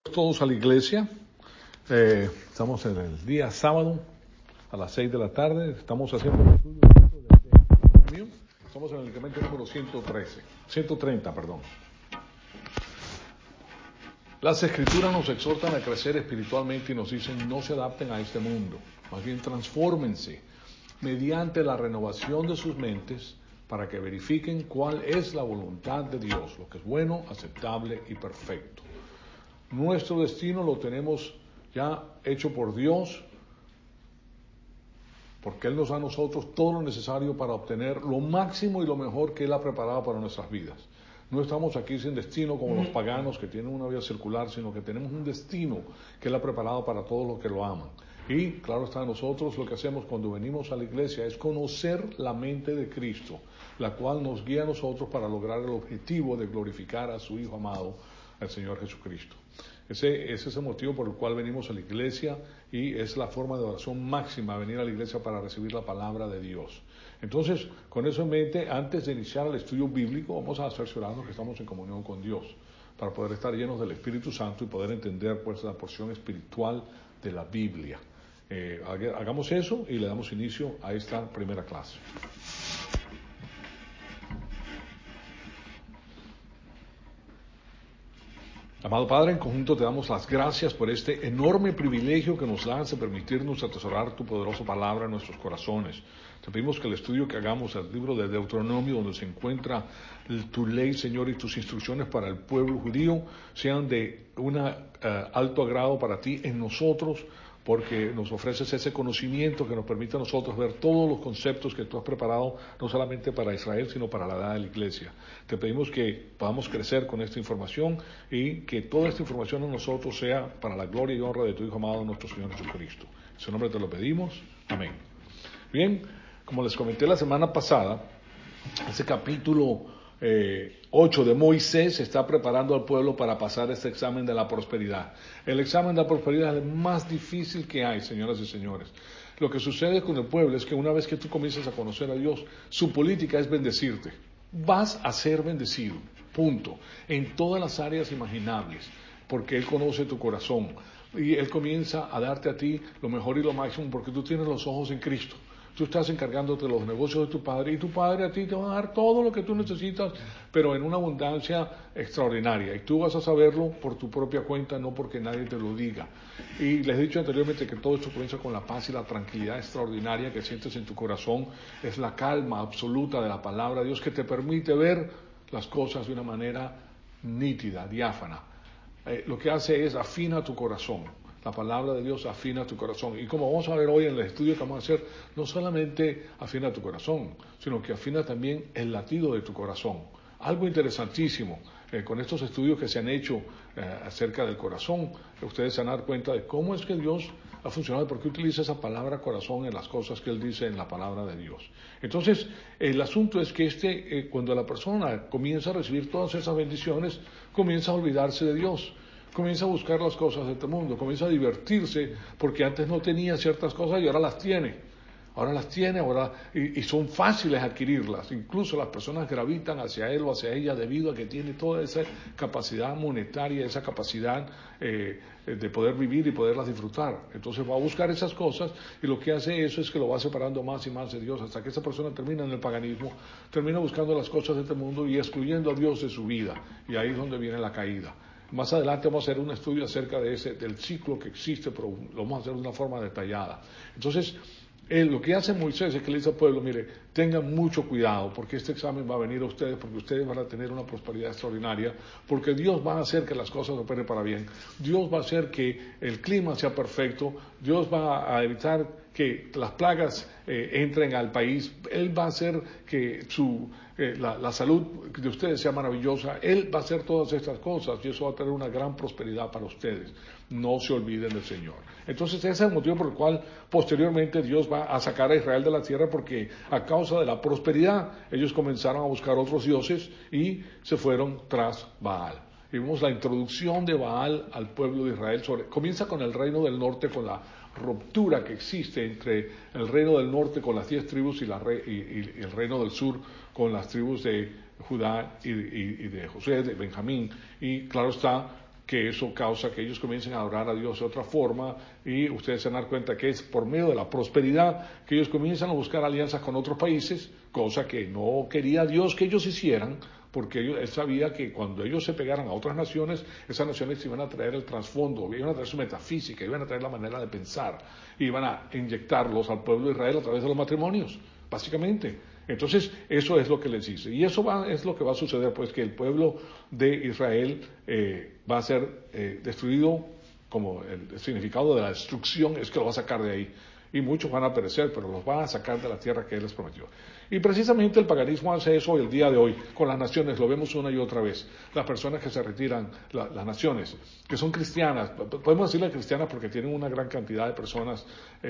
Todos a la iglesia. Estamos en el día sábado a las 6 de la tarde. Estamos haciendo el estudio de mío. Estamos en el medicamento número 130, perdón. Las escrituras nos exhortan a crecer espiritualmente y nos dicen: no se adapten a este mundo, más bien transfórmense mediante la renovación de sus mentes para que verifiquen cuál es la voluntad de Dios, lo que es bueno, aceptable y perfecto. Nuestro destino lo tenemos ya hecho por Dios, porque Él nos da a nosotros todo lo necesario para obtener lo máximo y lo mejor que Él ha preparado para nuestras vidas. No estamos aquí sin destino como los paganos que tienen una vía circular, sino que tenemos un destino que Él ha preparado para todos los que lo aman. Y claro está, nosotros lo que hacemos cuando venimos a la iglesia es conocer la mente de Cristo, la cual nos guía a nosotros para lograr el objetivo de glorificar a su Hijo amado, el Señor Jesucristo. Ese es el motivo por el cual venimos a la iglesia, y es la forma de oración máxima, venir a la iglesia para recibir la palabra de Dios. Entonces, con eso en mente, antes de iniciar el estudio bíblico, vamos a cerciorarnos que estamos en comunión con Dios, para poder estar llenos del Espíritu Santo y poder entender pues la porción espiritual de la Biblia. Hagamos eso y le damos inicio a esta primera clase. Amado Padre, en conjunto te damos las gracias por este enorme privilegio que nos das de permitirnos atesorar tu poderosa palabra en nuestros corazones. Te pedimos que el estudio que hagamos del libro de Deuteronomio, donde se encuentra tu ley, Señor, y tus instrucciones para el pueblo judío, sean de un alto agrado para ti en nosotros, porque nos ofreces ese conocimiento que nos permite a nosotros ver todos los conceptos que tú has preparado, no solamente para Israel, sino para la edad de la iglesia. Te pedimos que podamos crecer con esta información y que toda esta información en nosotros sea para la gloria y honra de tu Hijo amado, nuestro Señor Jesucristo. En su nombre te lo pedimos. Amén. Bien, como les comenté la semana pasada, ese capítulo 8 de Moisés está preparando al pueblo para pasar este examen de la prosperidad. El examen de la prosperidad es el más difícil que hay, señoras y señores. Lo que sucede con el pueblo es que una vez que tú comienzas a conocer a Dios, su política es bendecirte. Vas a ser bendecido, punto, en todas las áreas imaginables, porque Él conoce tu corazón y Él comienza a darte a ti lo mejor y lo máximo, porque tú tienes los ojos en Cristo. Tú estás encargándote de los negocios de tu padre, y tu padre a ti te va a dar todo lo que tú necesitas, pero en una abundancia extraordinaria. Y tú vas a saberlo por tu propia cuenta, no porque nadie te lo diga. Y les he dicho anteriormente que todo esto comienza con la paz y la tranquilidad extraordinaria que sientes en tu corazón. Es la calma absoluta de la palabra de Dios que te permite ver las cosas de una manera nítida, diáfana. Lo que hace es afina tu corazón. La palabra de Dios afina tu corazón. Y como vamos a ver hoy en el estudio que vamos a hacer, no solamente afina tu corazón, sino que afina también el latido de tu corazón. Algo interesantísimo, con estos estudios que se han hecho acerca del corazón, ustedes se van a dar cuenta de cómo es que Dios ha funcionado, porque utiliza esa palabra corazón en las cosas que Él dice en la palabra de Dios. Entonces, el asunto es que cuando la persona comienza a recibir todas esas bendiciones, comienza a olvidarse de Dios. Comienza a buscar las cosas de este mundo, comienza a divertirse, porque antes no tenía ciertas cosas y ahora las tiene. Y son fáciles adquirirlas. Incluso las personas gravitan hacia él o hacia ella debido a que tiene toda esa capacidad monetaria, esa capacidad de poder vivir y poderlas disfrutar. Entonces va a buscar esas cosas, y lo que hace eso es que lo va separando más y más de Dios, hasta que esa persona termina en el paganismo, termina buscando las cosas de este mundo y excluyendo a Dios de su vida. Y ahí es donde viene la caída. Más adelante vamos a hacer un estudio acerca del ciclo que existe, pero lo vamos a hacer de una forma detallada. Entonces, lo que hace Moisés es que le dice al pueblo: mire, tengan mucho cuidado, porque este examen va a venir a ustedes, porque ustedes van a tener una prosperidad extraordinaria, porque Dios va a hacer que las cosas operen para bien, Dios va a hacer que el clima sea perfecto, Dios va a evitar que las plagas entren al país, Él va a hacer que la salud de ustedes sea maravillosa, Él va a hacer todas estas cosas, y eso va a traer una gran prosperidad para ustedes. No se olviden del Señor. Entonces ese es el motivo por el cual posteriormente Dios va a sacar a Israel de la tierra, porque a causa de la prosperidad ellos comenzaron a buscar otros dioses y se fueron tras Baal. Y vemos la introducción de Baal al pueblo de Israel. Comienza con el reino del norte, con la ruptura que existe entre el reino del norte con las 10 tribus y el reino del sur con las tribus de Judá y de José, de Benjamín. Y claro está que eso causa que ellos comiencen a adorar a Dios de otra forma, y ustedes se dan cuenta que es por medio de la prosperidad que ellos comienzan a buscar alianzas con otros países, cosa que no quería Dios que ellos hicieran, porque él sabía que cuando ellos se pegaran a otras naciones, esas naciones iban a traer el trasfondo, iban a traer su metafísica, iban a traer la manera de pensar, iban a inyectarlos al pueblo de Israel a través de los matrimonios, básicamente. Entonces, eso es lo que les dice. Y eso es lo que va a suceder, pues que el pueblo de Israel va a ser destruido, como el significado de la destrucción es que lo va a sacar de ahí. Y muchos van a perecer, pero los va a sacar de la tierra que Él les prometió. Y precisamente el paganismo hace eso el día de hoy con las naciones, lo vemos una y otra vez. Las personas que se retiran, las naciones, que son cristianas, podemos decirle cristianas porque tienen una gran cantidad de personas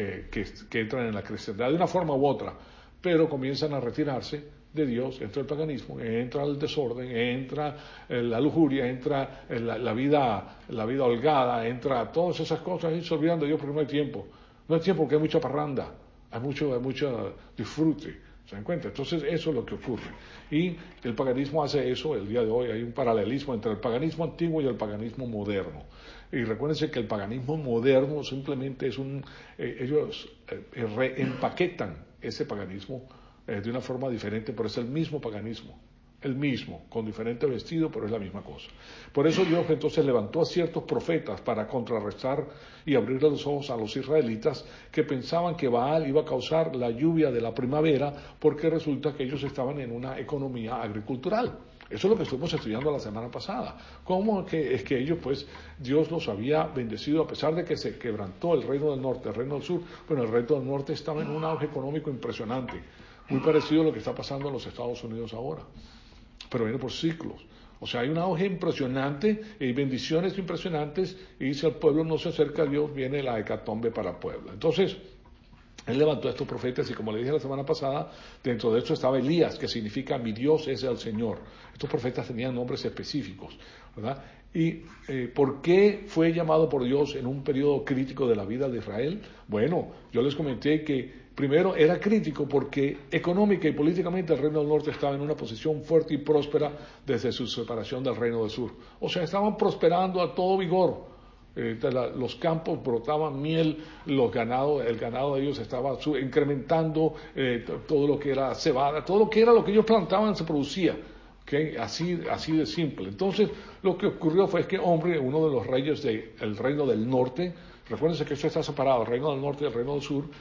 que entran en la cristiandad de una forma u otra, pero comienzan a retirarse de Dios, entra el paganismo, entra el desorden, entra la lujuria, entra la vida holgada, entra todas esas cosas y se olvidan de Dios porque no hay tiempo. No hay tiempo porque hay mucha parranda, hay mucho disfrute, ¿se dan cuenta? Entonces eso es lo que ocurre. Y el paganismo hace eso el día de hoy, hay un paralelismo entre el paganismo antiguo y el paganismo moderno. Y recuérdense que el paganismo moderno simplemente es ellos reempaquetan ese paganismo de una forma diferente, pero es el mismo paganismo, el mismo, con diferente vestido, pero es la misma cosa. Por eso Dios entonces levantó a ciertos profetas para contrarrestar y abrir los ojos a los israelitas que pensaban que Baal iba a causar la lluvia de la primavera, porque resulta que ellos estaban en una economía agricultural. Eso es lo que estuvimos estudiando la semana pasada. ¿Cómo es que ellos, pues, Dios los había bendecido a pesar de que se quebrantó el reino del norte, el reino del sur? Bueno, el reino del norte estaba en un auge económico impresionante, muy parecido a lo que está pasando en los Estados Unidos ahora, pero viene por ciclos. O sea, hay un auge impresionante y bendiciones impresionantes, y si el pueblo no se acerca a Dios, viene la hecatombe para el pueblo. Entonces, Él levantó a estos profetas y, como le dije la semana pasada, dentro de esto estaba Elías, que significa mi Dios es el Señor. Estos profetas tenían nombres específicos, ¿verdad? ¿Y por qué fue llamado por Dios en un periodo crítico de la vida de Israel? Bueno, yo les comenté que primero era crítico porque económica y políticamente el reino del norte estaba en una posición fuerte y próspera desde su separación del reino del sur. O sea, estaban prosperando a todo vigor. Los campos brotaban miel, el ganado de ellos estaba incrementando, todo lo que era cebada, todo lo que era lo que ellos plantaban se producía. ¿Okay? Así de simple. Entonces, lo que ocurrió fue que uno de los reyes del reino del norte, recuérdense que esto está separado, el reino del norte y el reino del sur,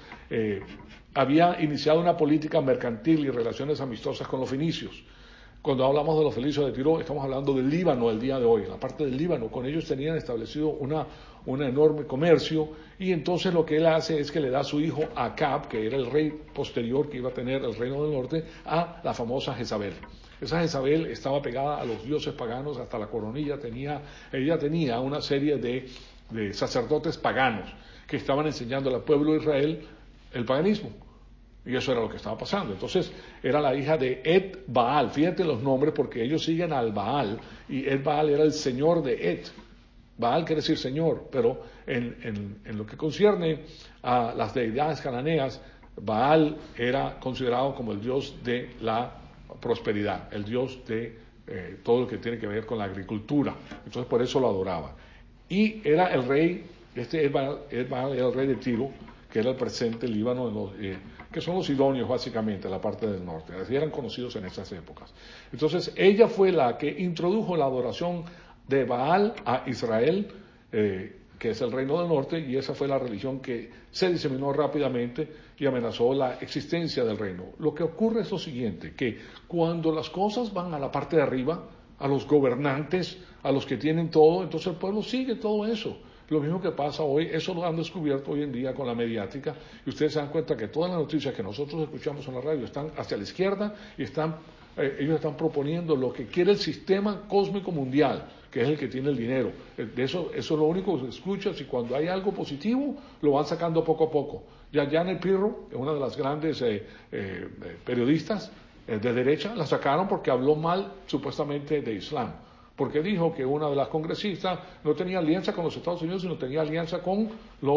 había iniciado una política mercantil y relaciones amistosas con los fenicios. Cuando hablamos de los fenicios de Tiro, estamos hablando del Líbano el día de hoy, en la parte del Líbano. Con ellos tenían establecido un enorme comercio, y entonces lo que él hace es que le da a su hijo Acab, que era el rey posterior que iba a tener el reino del norte, a la famosa Jezabel. Esa Jezabel estaba pegada a los dioses paganos hasta la coronilla. Ella tenía una serie de sacerdotes paganos que estaban enseñando al pueblo de Israel el paganismo. Y eso era lo que estaba pasando. Entonces, era la hija de Ed Baal. Fíjate los nombres porque ellos siguen al Baal. Y Ed Baal era el señor de Ed. Baal quiere decir señor, pero en lo que concierne a las deidades cananeas, Baal era considerado como el dios de la prosperidad, el dios de todo lo que tiene que ver con la agricultura. Entonces, por eso lo adoraban. Y era el rey, Ed Baal era el rey de Tiro, que era el presente Líbano, que son los sidonios básicamente, la parte del norte. Así eran conocidos en esas épocas. Entonces, ella fue la que introdujo la adoración de Baal a Israel, que es el reino del norte, y esa fue la religión que se diseminó rápidamente y amenazó la existencia del reino. Lo que ocurre es lo siguiente, que cuando las cosas van a la parte de arriba, a los gobernantes, a los que tienen todo, entonces el pueblo sigue todo eso. Lo mismo que pasa hoy, eso lo han descubierto hoy en día con la mediática, y ustedes se dan cuenta que todas las noticias que nosotros escuchamos en la radio están hacia la izquierda y ellos están proponiendo lo que quiere el sistema cósmico mundial, que es el que tiene el dinero. Eso es lo único que se escucha, y cuando hay algo positivo lo van sacando poco a poco. Ya Janet Pirro, una de las grandes periodistas de derecha, la sacaron porque habló mal supuestamente de Islam, porque dijo que una de las congresistas no tenía alianza con los Estados Unidos, sino tenía alianza con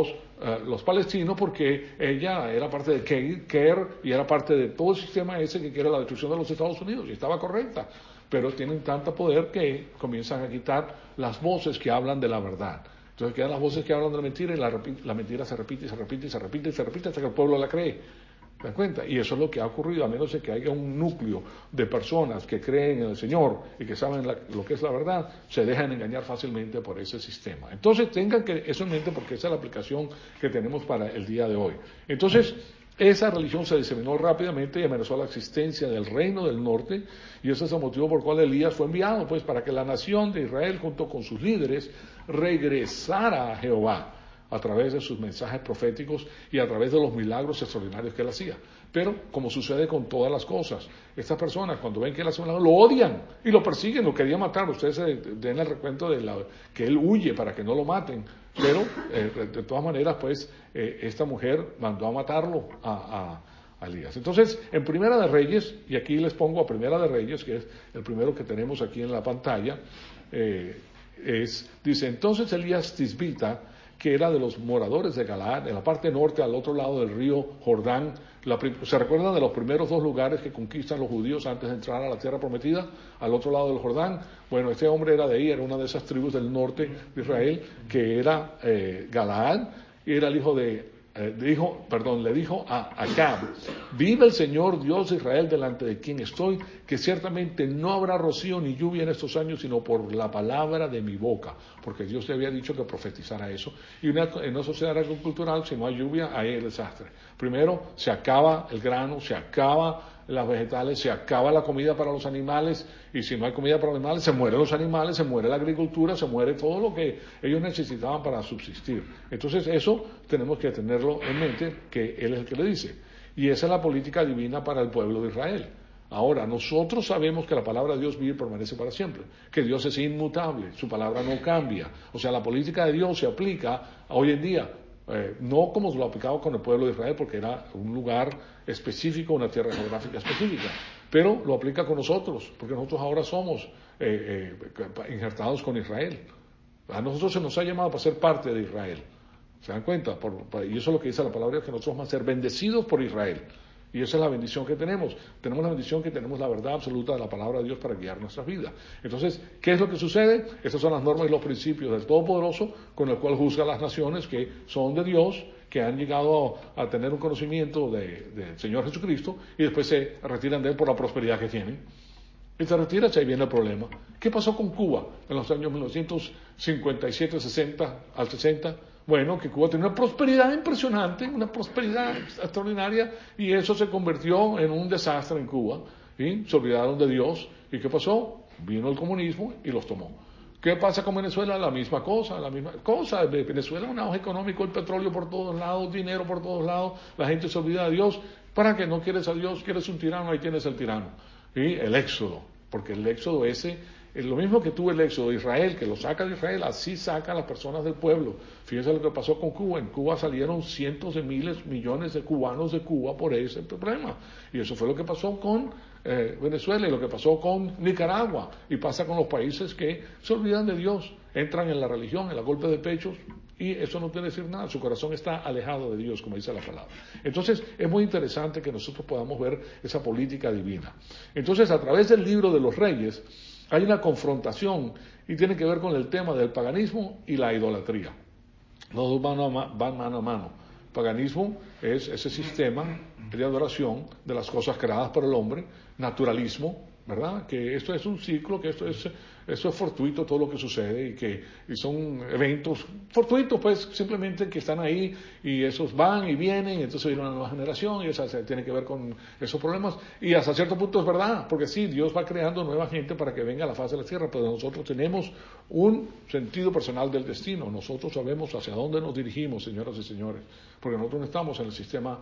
los palestinos, porque ella era parte de CARE y era parte de todo el sistema ese que quiere la destrucción de los Estados Unidos, y estaba correcta. pero tienen tanto poder que comienzan a quitar las voces que hablan de la verdad. Entonces quedan las voces que hablan de la mentira y la mentira se repite y se repite y se repite y se repite hasta que el pueblo la cree. ¿Te das cuenta? Y eso es lo que ha ocurrido, a menos de que haya un núcleo de personas que creen en el Señor y que saben lo que es la verdad, se dejan engañar fácilmente por ese sistema. Entonces tengan que eso en mente porque esa es la aplicación que tenemos para el día de hoy. Entonces, esa religión se diseminó rápidamente y amenazó la existencia del reino del norte, y ese es el motivo por el cual Elías fue enviado, pues para que la nación de Israel junto con sus líderes regresara a Jehová a través de sus mensajes proféticos y a través de los milagros extraordinarios que él hacía. Pero, como sucede con todas las cosas, estas personas cuando ven que él hace un milagro, lo odian y lo persiguen, lo querían matar. Ustedes den el recuento de que él huye para que no lo maten, pero de todas maneras, pues, esta mujer mandó a matarlo a Elías. Entonces, en Primera de Reyes, y aquí les pongo a Primera de Reyes, que es el primero que tenemos aquí en la pantalla, dice, entonces Elías Tisbita, que era de los moradores de Galaad, en la parte norte, al otro lado del río Jordán. ¿Se recuerdan de los primeros dos lugares que conquistan los judíos antes de entrar a la tierra prometida? Al otro lado del Jordán. Bueno, este hombre era de ahí, era una de esas tribus del norte de Israel, que era Galaad, y era el hijo le dijo a Acab, vive el Señor Dios de Israel delante de quien estoy, que ciertamente no habrá rocío ni lluvia en estos años, sino por la palabra de mi boca, porque Dios le había dicho que profetizara eso. Y en una sociedad agricultural, si no hay lluvia, hay el desastre. Primero, se acaba el grano, se acaba las vegetales, se acaba la comida para los animales, y si no hay comida para los animales, se mueren los animales, se muere la agricultura, se muere todo lo que ellos necesitaban para subsistir. Entonces eso tenemos que tenerlo en mente, que Él es el que le dice. Y esa es la política divina para el pueblo de Israel. Ahora, nosotros sabemos que la palabra de Dios vive y permanece para siempre, que Dios es inmutable, su palabra no cambia. O sea, la política de Dios se aplica hoy en día, no como lo aplicaba con el pueblo de Israel, porque era un lugar específico, una tierra geográfica específica, pero lo aplica con nosotros, porque nosotros ahora somos injertados con Israel. A nosotros se nos ha llamado para ser parte de Israel. ¿Se dan cuenta? Y eso es lo que dice la palabra, que nosotros vamos a ser bendecidos por Israel. Y esa es la bendición que tenemos. Tenemos la bendición que tenemos la verdad absoluta de la palabra de Dios para guiar nuestras vidas. Entonces, ¿qué es lo que sucede? Estas son las normas y los principios del Todopoderoso con el cual juzga a las naciones que son de Dios, que han llegado a tener un conocimiento del Señor Jesucristo y después se retiran de Él por la prosperidad que tienen. Y se retira, ahí viene el problema. ¿Qué pasó con Cuba en los años 1957, 60 al 60? Bueno, que Cuba tenía una prosperidad impresionante, una prosperidad extraordinaria, y eso se convirtió en un desastre en Cuba, ¿sí? Se olvidaron de Dios, ¿y qué pasó? Vino el comunismo y los tomó. ¿Qué pasa con Venezuela? La misma cosa. Venezuela es un auge económico, el petróleo por todos lados, dinero por todos lados, la gente se olvida de Dios. ¿Para qué no quieres a Dios? ¿Quieres un tirano? Ahí tienes el tirano. ¿Sí? El éxodo, porque el éxodo ese es lo mismo que tuvo el éxodo de Israel, que lo saca de Israel, así saca a las personas del pueblo. Fíjense lo que pasó con Cuba. En Cuba salieron cientos de miles, millones de cubanos de Cuba por ese problema. Y eso fue lo que pasó con Venezuela y lo que pasó con Nicaragua. Y pasa con los países que se olvidan de Dios, entran en la religión, en la golpe de pechos, y eso no quiere decir nada. Su corazón está alejado de Dios, como dice la palabra. Entonces, es muy interesante que nosotros podamos ver esa política divina. Entonces, a través del libro de los Reyes, hay una confrontación y tiene que ver con el tema del paganismo y la idolatría. Los dos van mano a mano. Paganismo es ese sistema de adoración de las cosas creadas por el hombre, naturalismo, ¿verdad? Que esto es un ciclo, que esto es fortuito todo lo que sucede y son eventos fortuitos, pues simplemente que están ahí y esos van y vienen, y entonces viene una nueva generación y esa tiene que ver con esos problemas. Y hasta cierto punto es verdad, porque sí, Dios va creando nueva gente para que venga a la faz de la tierra, pero nosotros tenemos un sentido personal del destino. Nosotros sabemos hacia dónde nos dirigimos, señoras y señores, porque nosotros no estamos en el sistema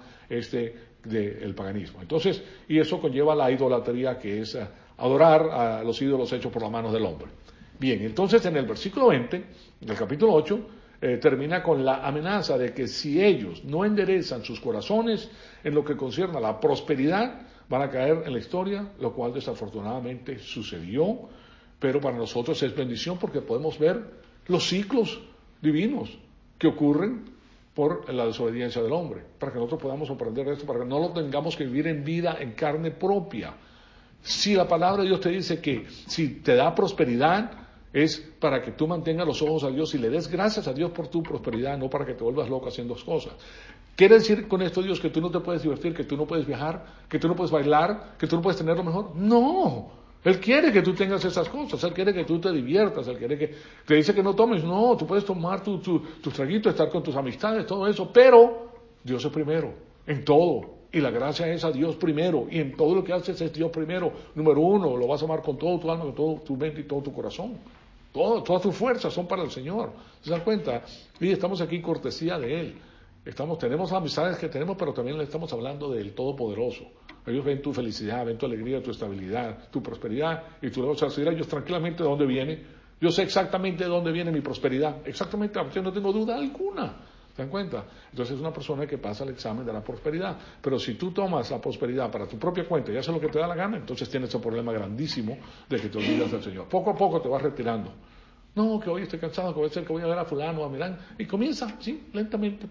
del paganismo. Entonces, y eso conlleva la idolatría, que es adorar a los ídolos hechos por las manos del hombre. Bien, entonces en el versículo 20 del capítulo 8 termina con la amenaza de que si ellos no enderezan sus corazones en lo que concierne a la prosperidad, van a caer en la historia, lo cual desafortunadamente sucedió, pero para nosotros es bendición porque podemos ver los ciclos divinos que ocurren por la desobediencia del hombre, para que nosotros podamos aprender esto, para que no lo tengamos que vivir en vida, en carne propia. Si la palabra de Dios te dice que si te da prosperidad, es para que tú mantengas los ojos a Dios y le des gracias a Dios por tu prosperidad, no para que te vuelvas loco haciendo cosas. ¿Quiere decir con esto, Dios, que tú no te puedes divertir, que tú no puedes viajar, que tú no puedes bailar, que tú no puedes tener lo mejor? No. Él quiere que tú tengas esas cosas, Él quiere que tú te diviertas, Él quiere que te dice que no tomes. No, tú puedes tomar tus traguitos, estar con tus amistades, todo eso, pero Dios es primero, en todo. Y la gracia es a Dios primero, y en todo lo que haces es Dios primero. Número uno, lo vas a amar con todo tu alma, con todo tu mente y todo tu corazón. Todas tus fuerzas son para el Señor. ¿Se dan cuenta? Y estamos aquí cortesía de Él. Tenemos las amistades que tenemos, pero también le estamos hablando del Todopoderoso. Ellos ven tu felicidad, ven tu alegría, tu estabilidad, tu prosperidad, y tú le vas a decir a ellos tranquilamente de dónde viene. Yo sé exactamente de dónde viene mi prosperidad, exactamente, yo no tengo duda alguna. ¿Se dan cuenta? Entonces es una persona que pasa el examen de la prosperidad. Pero si tú tomas la prosperidad para tu propia cuenta y haces lo que te da la gana, entonces tienes un problema grandísimo de que te olvidas del Señor. Poco a poco te vas retirando. No, que hoy estoy cansado, que voy a ser que voy a ver a fulano, a Milán, y comienza, sí, lentamente,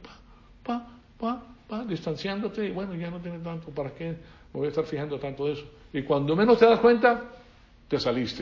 distanciándote, y bueno, ya no tienes tanto, ¿para qué me voy a estar fijando tanto de eso? Y cuando menos te das cuenta, te saliste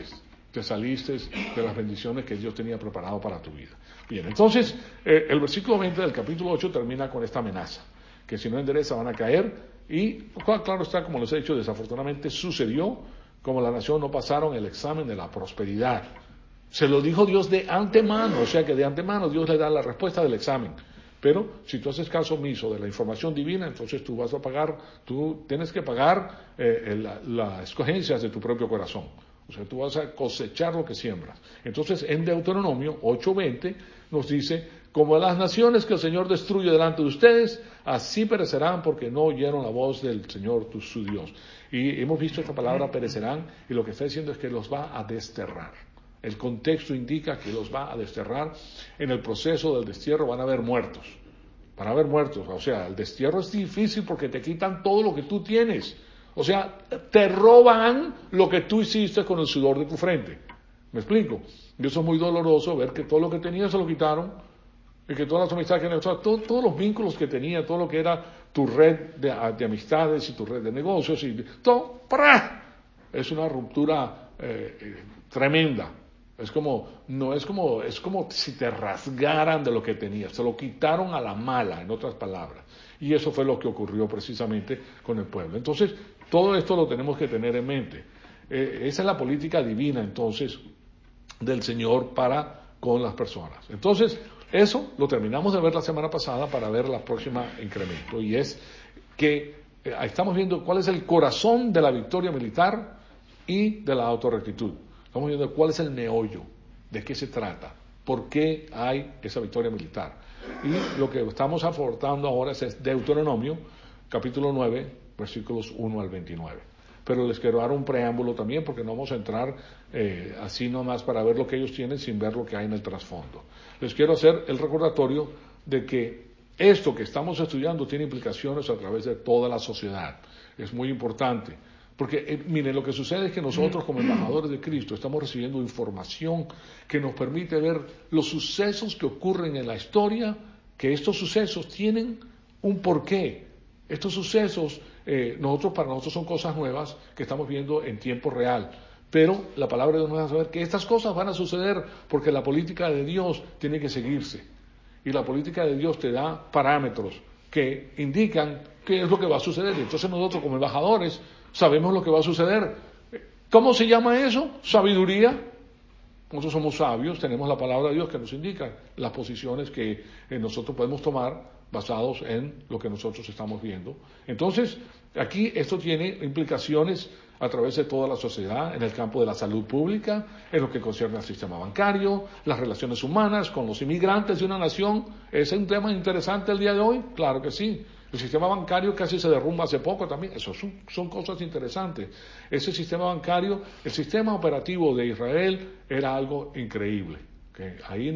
de las bendiciones que Dios tenía preparado para tu vida. Bien, entonces, el versículo 20 del capítulo 8 termina con esta amenaza, que si no endereza van a caer, y claro está, como les he dicho, desafortunadamente sucedió, como la nación no pasaron el examen de la prosperidad. Se lo dijo Dios de antemano, o sea que de antemano Dios le da la respuesta del examen. Pero si tú haces caso omiso de la información divina, entonces tú vas a pagar, tú tienes que pagar las escogencias de tu propio corazón. O sea, tú vas a cosechar lo que siembras. Entonces, en Deuteronomio 8:20 nos dice, como las naciones que el Señor destruye delante de ustedes, así perecerán porque no oyeron la voz del Señor su Dios. Y hemos visto esta palabra perecerán, y lo que está diciendo es que los va a desterrar. El contexto indica que los va a desterrar. En el proceso del destierro van a haber muertos. O sea, el destierro es difícil porque te quitan todo lo que tú tienes. O sea, te roban lo que tú hiciste con el sudor de tu frente. ¿Me explico? Y eso es muy doloroso, ver que todo lo que tenías se lo quitaron, y que todas las amistades que tenías, todos los vínculos que tenía, todo lo que era tu red de amistades y tu red de negocios, y todo, ¡pra! Es una ruptura tremenda. Es como si te rasgaran de lo que tenías, te lo quitaron a la mala, en otras palabras. Y eso fue lo que ocurrió precisamente con el pueblo. Entonces, todo esto lo tenemos que tener en mente. Esa es la política divina, entonces, del Señor para con las personas. Entonces, eso lo terminamos de ver la semana pasada para ver la próxima incremento. Y es que estamos viendo cuál es el corazón de la victoria militar y de la autorrectitud. Estamos viendo cuál es el meollo, de qué se trata, por qué hay esa victoria militar. Y lo que estamos aportando ahora es Deuteronomio, capítulo 9, versículos 1 al 29. Pero les quiero dar un preámbulo también, porque no vamos a entrar así nomás para ver lo que ellos tienen sin ver lo que hay en el trasfondo. Les quiero hacer el recordatorio de que esto que estamos estudiando tiene implicaciones a través de toda la sociedad. Es muy importante. Porque, miren, lo que sucede es que nosotros como embajadores de Cristo estamos recibiendo información que nos permite ver los sucesos que ocurren en la historia, que estos sucesos tienen un porqué. Estos sucesos, para nosotros son cosas nuevas que estamos viendo en tiempo real. Pero la palabra de Dios nos va a saber que estas cosas van a suceder porque la política de Dios tiene que seguirse. Y la política de Dios te da parámetros que indican qué es lo que va a suceder. Y entonces nosotros como embajadores sabemos lo que va a suceder. ¿Cómo se llama eso? Sabiduría. Nosotros somos sabios, tenemos la palabra de Dios que nos indica las posiciones que nosotros podemos tomar basados en lo que nosotros estamos viendo. Entonces, aquí esto tiene implicaciones a través de toda la sociedad, en el campo de la salud pública, en lo que concierne al sistema bancario, las relaciones humanas con los inmigrantes de una nación. ¿Es un tema interesante el día de hoy? Claro que sí. El sistema bancario casi se derrumba hace poco también. Eso son cosas interesantes. Ese sistema bancario, el sistema operativo de Israel era algo increíble. Que ahí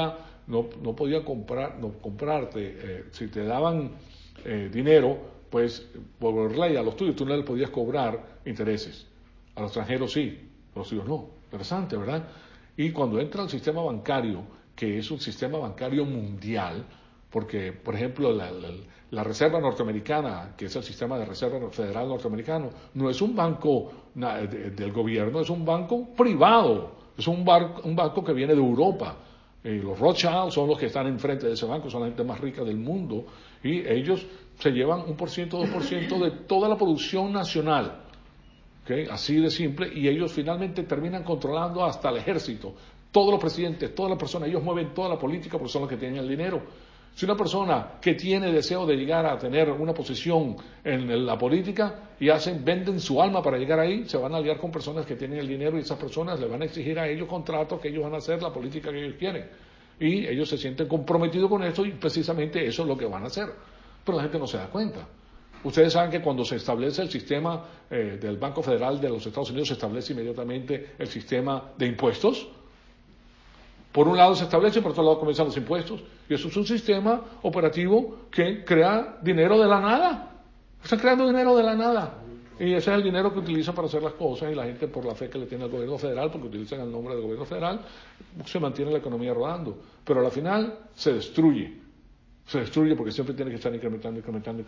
no podía comprarte, si te daban dinero, pues por ley a los tuyos tú no les podías cobrar intereses. A los extranjeros sí, a los tuyos no. Interesante, ¿verdad? Y cuando entra el sistema bancario, que es un sistema bancario mundial, Porque, por ejemplo, la Reserva Norteamericana, que es el sistema de reserva federal norteamericano, no es un banco del gobierno, es un banco privado, es un banco que viene de Europa. Los Rothschild son los que están enfrente de ese banco, son la gente más rica del mundo, y ellos se llevan 1%, 2% de toda la producción nacional. ¿Okay? Así de simple, y ellos finalmente terminan controlando hasta el ejército, todos los presidentes, todas las personas, ellos mueven toda la política porque son los que tienen el dinero. Si una persona que tiene deseo de llegar a tener una posición en la política y venden su alma para llegar ahí, se van a aliar con personas que tienen el dinero y esas personas le van a exigir a ellos contratos que ellos van a hacer la política que ellos quieren. Y ellos se sienten comprometidos con eso y precisamente eso es lo que van a hacer. Pero la gente no se da cuenta. Ustedes saben que cuando se establece el sistema del Banco Federal de los Estados Unidos, se establece inmediatamente el sistema de impuestos. Por un lado se establece, por otro lado comienzan los impuestos. Y eso es un sistema operativo que crea dinero de la nada. Están creando dinero de la nada. Y ese es el dinero que utilizan para hacer las cosas. Y la gente, por la fe que le tiene al gobierno federal, porque utilizan el nombre del gobierno federal, se mantiene la economía rodando. Pero al final se destruye. Se destruye porque siempre tiene que estar incrementando.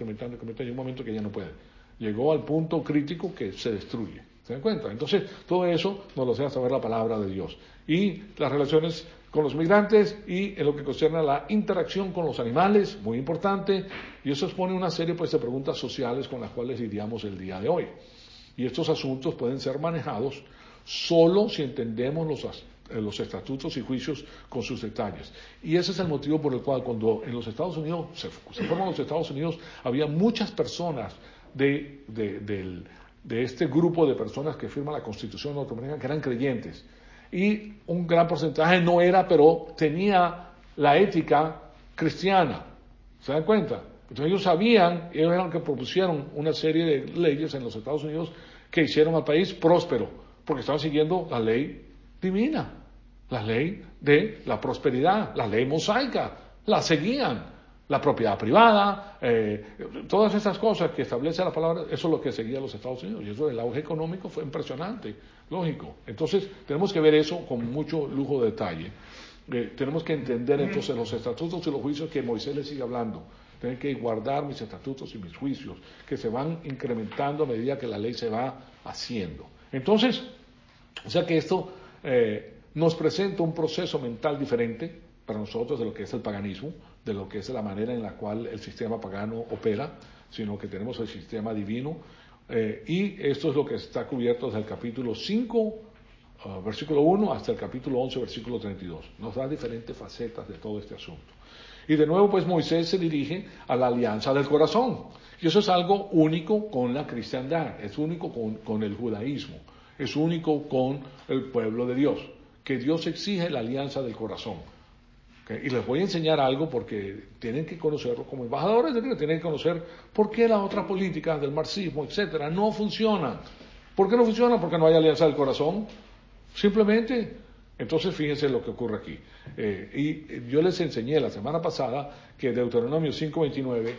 Y un momento que ya no puede. Llegó al punto crítico que se destruye. ¿Se dan cuenta? Entonces, todo eso nos lo hace saber la palabra de Dios. Y las relaciones con los migrantes y en lo que concierne a la interacción con los animales, muy importante, y eso expone una serie pues, de preguntas sociales con las cuales lidiamos el día de hoy. Y estos asuntos pueden ser manejados solo si entendemos los estatutos y juicios con sus detalles. Y ese es el motivo por el cual cuando en los Estados Unidos, se forman los Estados Unidos, había muchas personas de este grupo de personas que firman la Constitución norteamericana que eran creyentes. Y un gran porcentaje no era, pero tenía la ética cristiana. ¿Se dan cuenta? Entonces ellos eran los que propusieron una serie de leyes en los Estados Unidos que hicieron al país próspero, porque estaban siguiendo la ley divina, la ley de la prosperidad, la ley mosaica, la seguían. La propiedad privada, todas esas cosas que establece la palabra, eso es lo que seguía los Estados Unidos. Y eso del auge económico fue impresionante, lógico. Entonces, tenemos que ver eso con mucho lujo de detalle. Tenemos que entender entonces los estatutos y los juicios que Moisés le sigue hablando. Tienen que guardar mis estatutos y mis juicios, que se van incrementando a medida que la ley se va haciendo. Entonces, o sea que esto nos presenta un proceso mental diferente para nosotros de lo que es el paganismo, de lo que es la manera en la cual el sistema pagano opera, sino que tenemos el sistema divino, y esto es lo que está cubierto desde el capítulo 5, versículo 1, hasta el capítulo 11, versículo 32. Nos da diferentes facetas de todo este asunto. Y de nuevo, pues Moisés se dirige a la alianza del corazón, y eso es algo único con la cristiandad, es único con el judaísmo, es único con el pueblo de Dios, que Dios exige la alianza del corazón. Y les voy a enseñar algo porque tienen que conocerlo como embajadores de Dios, tienen que conocer por qué las otras políticas del marxismo, etcétera, no funcionan. ¿Por qué no funcionan? Porque no hay alianza del corazón. Simplemente. Entonces fíjense lo que ocurre aquí. Y yo les enseñé la semana pasada que Deuteronomio 5:29,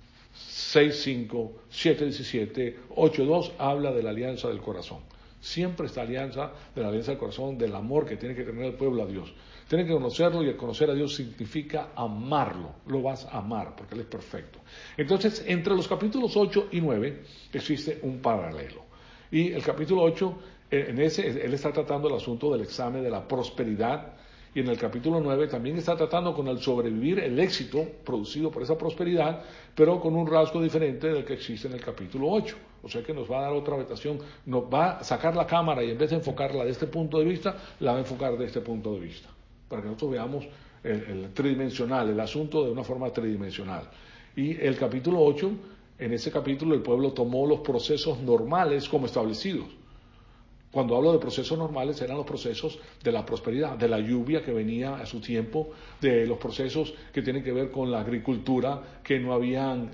6:5, 7:17, 8:2 habla de la alianza del corazón. Siempre esta alianza de la alianza del corazón, del amor que tiene que tener el pueblo a Dios. Tienen que conocerlo, y el conocer a Dios significa amarlo. Lo vas a amar porque Él es perfecto. Entonces, entre los capítulos 8 y 9 existe un paralelo. Y el capítulo 8, en ese, Él está tratando el asunto del examen de la prosperidad. Y en el capítulo 9 también está tratando con el sobrevivir, el éxito producido por esa prosperidad, pero con un rasgo diferente del que existe en el capítulo 8. O sea que nos va a dar otra orientación, nos va a sacar la cámara y en vez de enfocarla de este punto de vista, la va a enfocar de este punto de vista, para que nosotros veamos el tridimensional, el asunto de una forma tridimensional. Y el capítulo 8, en ese capítulo el pueblo tomó los procesos normales como establecidos. Cuando hablo de procesos normales, eran los procesos de la prosperidad, de la lluvia que venía a su tiempo, de los procesos que tienen que ver con la agricultura, que no había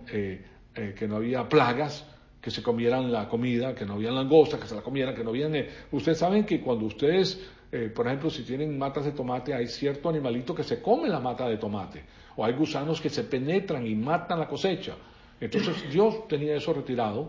plagas, que se comieran la comida, que no había langostas, que se la comieran, que no habían... Ustedes saben que cuando ustedes, por ejemplo, si tienen matas de tomate, hay cierto animalito que se come la mata de tomate, o hay gusanos que se penetran y matan la cosecha. Entonces Dios tenía eso retirado,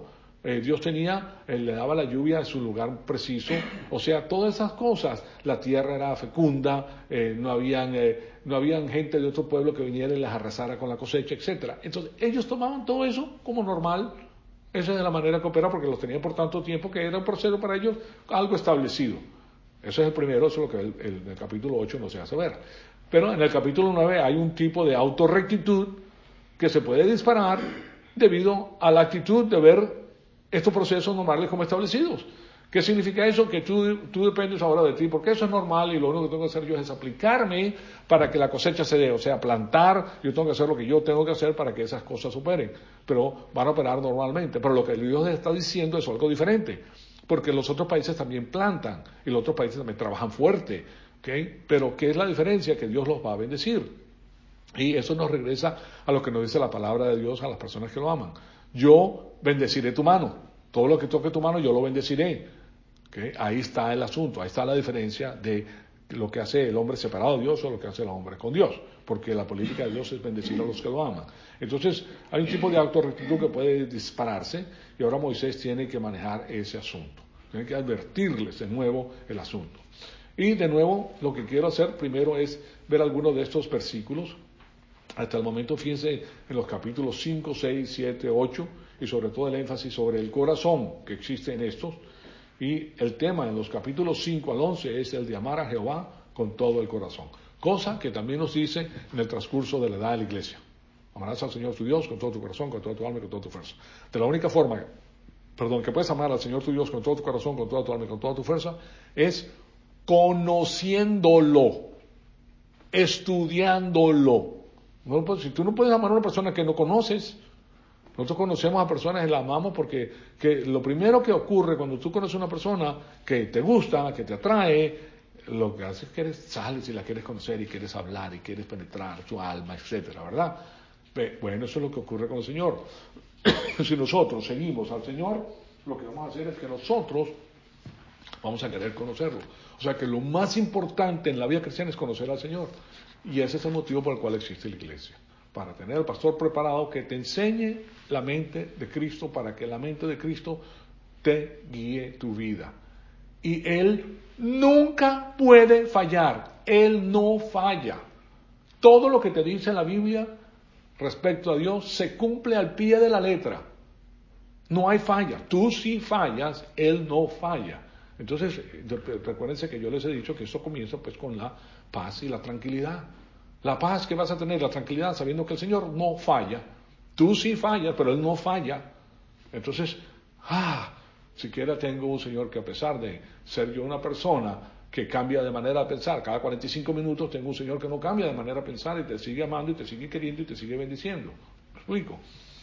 Dios le daba la lluvia en su lugar preciso, o sea, todas esas cosas. La tierra era fecunda, no habían gente de otro pueblo que viniera y les arrasara con la cosecha, etcétera. Entonces, ellos tomaban todo eso como normal. Esa es la manera que opera, porque los tenían por tanto tiempo que era un proceso para ellos algo establecido. Eso es el primero, eso es lo que en el capítulo 8 nos hace ver. Pero en el capítulo 9 hay un tipo de autorrectitud que se puede disparar debido a la actitud de ver estos procesos normales como establecidos. ¿Qué significa eso? Que tú dependes ahora de ti, porque eso es normal y lo único que tengo que hacer yo es aplicarme para que la cosecha se dé, o sea, plantar, yo tengo que hacer lo que yo tengo que hacer para que esas cosas superen, pero van a operar normalmente. Pero lo que Dios está diciendo es algo diferente, porque los otros países también plantan y los otros países también trabajan fuerte, ¿okay? Pero ¿qué es la diferencia? Que Dios los va a bendecir. Y eso nos regresa a lo que nos dice la palabra de Dios a las personas que lo aman. Yo bendeciré tu mano. Todo lo que toque tu mano, yo lo bendeciré. ¿Okay? Ahí está el asunto, ahí está la diferencia de lo que hace el hombre separado de Dios o lo que hace el hombre con Dios. Porque la política de Dios es bendecir a los que lo aman. Entonces, hay un tipo de autorrectitud que puede dispararse y ahora Moisés tiene que manejar ese asunto. Tiene que advertirles de nuevo el asunto. Y de nuevo, lo que quiero hacer primero es ver algunos de estos versículos. Hasta el momento, fíjense en los capítulos 5, 6, 7, 8, y sobre todo el énfasis sobre el corazón que existe en estos. Y el tema en los capítulos 5 al 11 es el de amar a Jehová con todo el corazón. Cosa que también nos dice en el transcurso de la edad de la iglesia. Amarás al Señor tu Dios con todo tu corazón, con toda tu alma y con toda tu fuerza. De la única forma, que puedes amar al Señor tu Dios con todo tu corazón, con toda tu alma y con toda tu fuerza, es conociéndolo, estudiándolo. No, pues, si tú no puedes amar a una persona que no conoces, nosotros conocemos a personas y la amamos porque lo primero que ocurre cuando tú conoces a una persona que te gusta, que te atrae, lo que hace es que sales y la quieres conocer y quieres hablar y quieres penetrar su alma, etcétera, ¿verdad? Bueno, eso es lo que ocurre con el Señor. Si nosotros seguimos al Señor, lo que vamos a hacer es que nosotros vamos a querer conocerlo. O sea que lo más importante en la vida cristiana es conocer al Señor. Y ese es el motivo por el cual existe la iglesia. Para tener al pastor preparado que te enseñe la mente de Cristo, para que la mente de Cristo te guíe tu vida. Y Él nunca puede fallar. Él no falla. Todo lo que te dice la Biblia respecto a Dios se cumple al pie de la letra. No hay falla. Tú sí fallas, Él no falla. Entonces, recuérdense que yo les he dicho que esto comienza pues con la paz y la tranquilidad. La paz que vas a tener, la tranquilidad, sabiendo que el Señor no falla. Tú sí fallas, pero Él no falla. Entonces, siquiera tengo un Señor que, a pesar de ser yo una persona que cambia de manera de pensar, cada 45 minutos tengo un Señor que no cambia de manera de pensar y te sigue amando y te sigue queriendo y te sigue bendiciendo. ¿Me explico?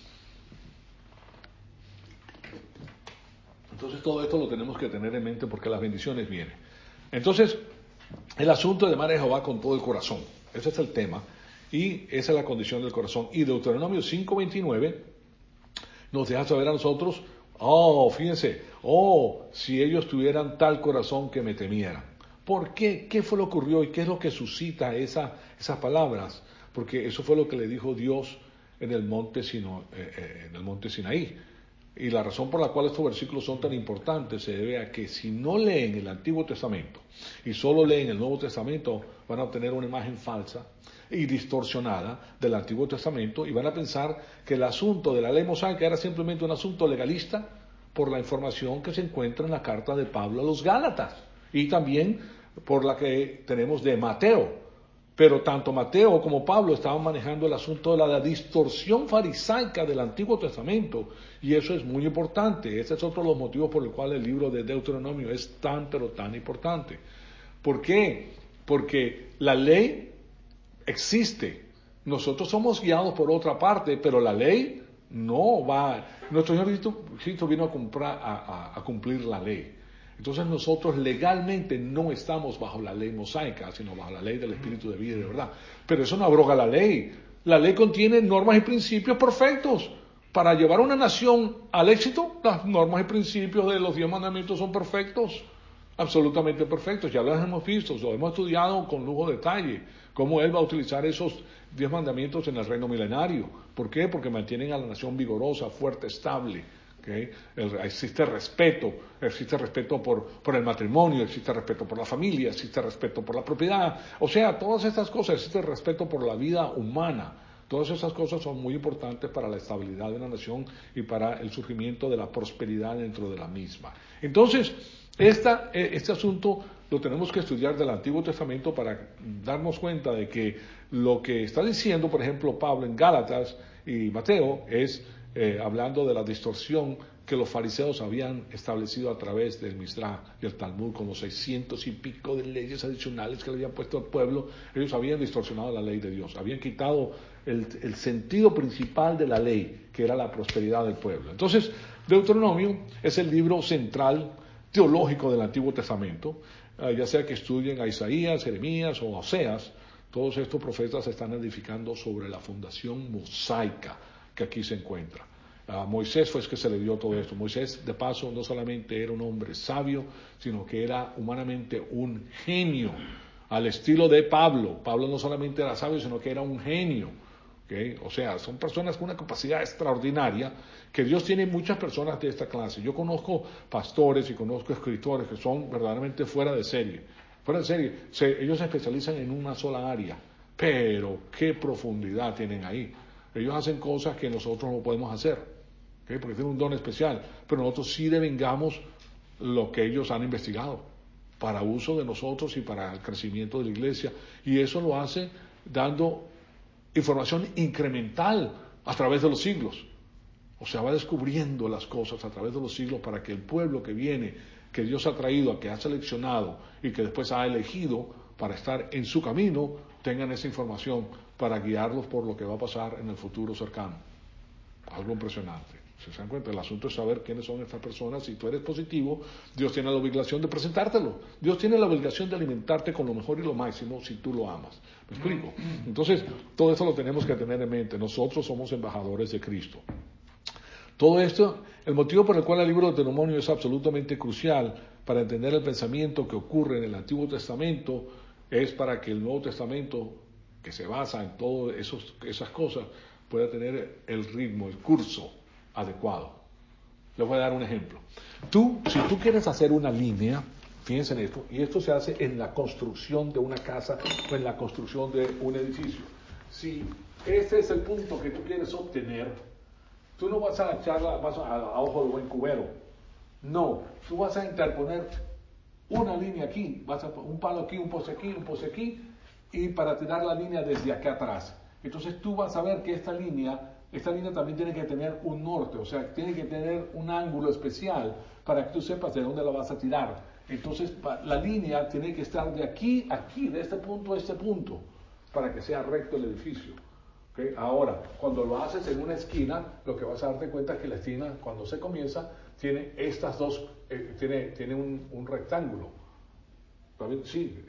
Entonces todo esto lo tenemos que tener en mente porque las bendiciones vienen. Entonces, el asunto de amar a Jehová con todo el corazón. Ese es el tema y esa es la condición del corazón. Y Deuteronomio 5:29 nos deja saber a nosotros, fíjense, si ellos tuvieran tal corazón que me temieran. ¿Por qué? ¿Qué fue lo que ocurrió y qué es lo que suscita esas palabras? Porque eso fue lo que le dijo Dios en el monte Sinaí. Y la razón por la cual estos versículos son tan importantes se debe a que si no leen el Antiguo Testamento y solo leen el Nuevo Testamento, van a obtener una imagen falsa y distorsionada del Antiguo Testamento y van a pensar que el asunto de la ley mosaica era simplemente un asunto legalista por la información que se encuentra en la carta de Pablo a los Gálatas y también por la que tenemos de Mateo. Pero tanto Mateo como Pablo estaban manejando el asunto de la distorsión farisaica del Antiguo Testamento. Y eso es muy importante. Ese es otro de los motivos por el cual el libro de Deuteronomio es tan, pero tan importante. ¿Por qué? Porque la ley existe. Nosotros somos guiados por otra parte, pero la ley no va. Nuestro Señor Jesucristo vino a cumplir la ley. Entonces nosotros legalmente no estamos bajo la ley mosaica, sino bajo la ley del Espíritu de vida y de verdad. Pero eso no abroga la ley. La ley contiene normas y principios perfectos. Para llevar una nación al éxito, las normas y principios de los 10 mandamientos son perfectos, absolutamente perfectos. Ya los hemos visto, lo hemos estudiado con lujo de detalle, cómo Él va a utilizar esos 10 mandamientos en el reino milenario. ¿Por qué? Porque mantienen a la nación vigorosa, fuerte, estable. ¿Ok? ¿okay? Existe respeto por el matrimonio, existe respeto por la familia, existe respeto por la propiedad. O sea, todas estas cosas, existe respeto por la vida humana. Todas esas cosas son muy importantes para la estabilidad de una nación y para el surgimiento de la prosperidad dentro de la misma. Entonces, este asunto lo tenemos que estudiar del Antiguo Testamento para darnos cuenta de que lo que está diciendo, por ejemplo, Pablo en Gálatas y Mateo es hablando de la distorsión que los fariseos habían establecido a través del Misrá y el Talmud, con los 600 y pico de leyes adicionales que le habían puesto al pueblo. Ellos habían distorsionado la ley de Dios, habían quitado el sentido principal de la ley, que era la prosperidad del pueblo. Entonces, Deuteronomio es el libro central teológico del Antiguo Testamento, ya sea que estudien a Isaías, Jeremías o a Oseas. Todos estos profetas están edificando sobre la fundación mosaica que aquí se encuentra. A Moisés fue el que se le dio todo esto. Moisés, de paso, no solamente era un hombre sabio, sino que era humanamente un genio, al estilo de Pablo. Pablo no solamente era sabio, sino que era un genio. ¿Okay? O sea, son personas con una capacidad extraordinaria, que Dios tiene muchas personas de esta clase. Yo conozco pastores y conozco escritores que son verdaderamente fuera de serie. Fuera de serie. Ellos se especializan en una sola área, pero qué profundidad tienen ahí. Ellos hacen cosas que nosotros no podemos hacer, ¿okay? Porque tienen un don especial, pero nosotros sí devengamos lo que ellos han investigado para uso de nosotros y para el crecimiento de la iglesia, y eso lo hace dando información incremental a través de los siglos. O sea, va descubriendo las cosas a través de los siglos para que el pueblo que viene, que Dios ha traído, que ha seleccionado y que después ha elegido para estar en su camino, tengan esa información para guiarlos por lo que va a pasar en el futuro cercano. Algo impresionante. ¿Se dan cuenta? El asunto es saber quiénes son estas personas. Si tú eres positivo, Dios tiene la obligación de presentártelo. Dios tiene la obligación de alimentarte con lo mejor y lo máximo si tú lo amas. ¿Me explico? Entonces, todo eso lo tenemos que tener en mente. Nosotros somos embajadores de Cristo. Todo esto, el motivo por el cual el libro de Deuteronomio es absolutamente crucial para entender el pensamiento que ocurre en el Antiguo Testamento, es para que el Nuevo Testamento, que se basa en todas esas cosas, pueda tener el ritmo, el curso adecuado. Les voy a dar un ejemplo. Si tú quieres hacer una línea, fíjense en esto, y esto se hace en la construcción de una casa o en la construcción de un edificio. Si ese es el punto que tú quieres obtener, tú no vas a echarla a ojo de buen cubero. No, tú vas a interponer una línea aquí, un palo aquí, un poste aquí, y para tirar la línea desde acá atrás. Entonces tú vas a ver que esta línea también tiene que tener un norte, o sea, tiene que tener un ángulo especial para que tú sepas de dónde la vas a tirar. Entonces la línea tiene que estar de aquí a aquí, de este punto a este punto, para que sea recto el edificio. ¿Okay? Ahora, cuando lo haces en una esquina, lo que vas a darte cuenta es que la esquina, cuando se comienza, tiene estas dos, tiene un rectángulo. Sí,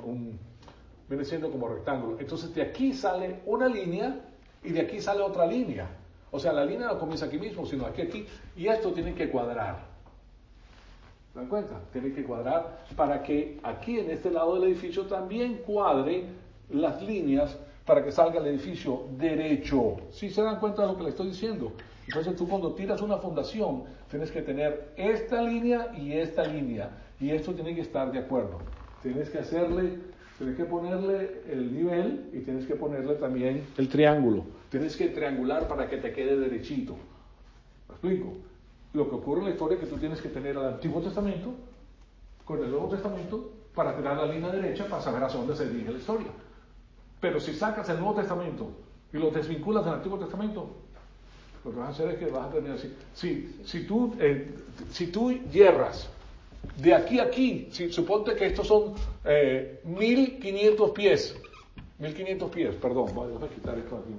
viene siendo como rectángulo. Entonces de aquí sale una línea y de aquí sale otra línea. O sea, la línea no comienza aquí mismo, sino aquí, y esto tiene que cuadrar. ¿Se dan cuenta? Tiene que cuadrar para que aquí en este lado del edificio también cuadren las líneas para que salga el edificio derecho. ¿Sí se dan cuenta de lo que le estoy diciendo? Entonces tú cuando tiras una fundación tienes que tener esta línea, y esto tiene que estar de acuerdo. Tienes que ponerle el nivel y tienes que ponerle también el triángulo. Tienes que triangular para que te quede derechito. ¿Me explico? Lo que ocurre en la historia es que tú tienes que tener el Antiguo Testamento con el Nuevo Testamento para tirar la línea derecha para saber hacia dónde se dirige la historia. Pero si sacas el Nuevo Testamento y lo desvinculas del Antiguo Testamento, lo que vas a hacer es que vas a terminar así. Si tú hierras de aquí a aquí, suponte que estos son 1500 pies. 1500 pies, perdón, déjame quitar esto aquí.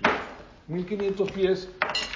1500 pies